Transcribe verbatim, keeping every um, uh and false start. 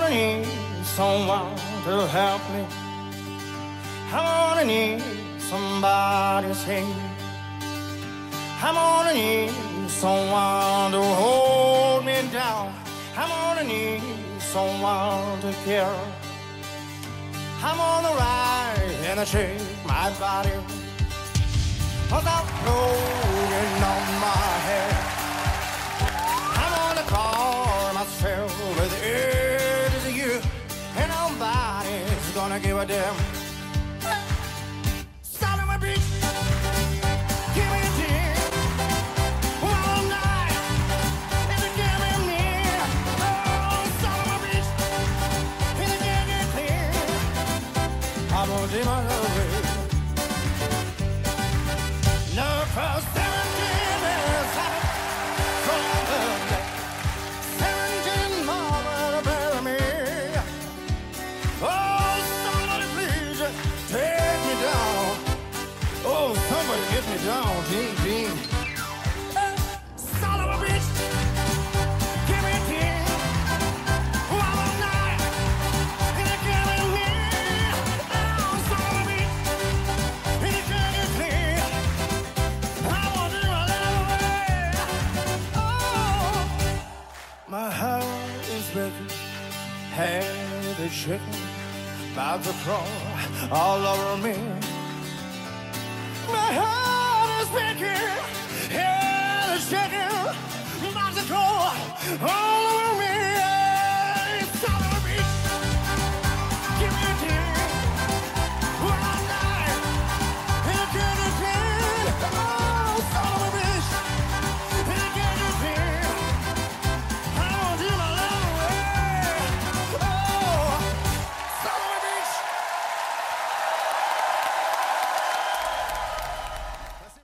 gonna need someone to help me. I'm gonna need somebody to save me. I'm gonna need someone to hold me down. I'm gonna need someone to care. I'm gonna ride and shake my body without blowing on my head. I'm gonna call myself with the edge of you, and nobody's gonna give a damn. Start on my beat, give me a tear. All night, and you give me me. Oh, start on my beat, and you get it clear. I won't do my love away. No, for seventeen years, from the day, seventeen more will bury me. Oh, somebody please take me down. Oh, somebody get me down, Dean, Dean. Son of a bitch, give me a tear. One more night, and you're killing me. Oh, son of a bitch, and you can't get clear. I want to run away. Oh, my heart is breaking, head is shaking, about to crawl all over me. My heart is breaking, head is shaking, about to crawl all over me.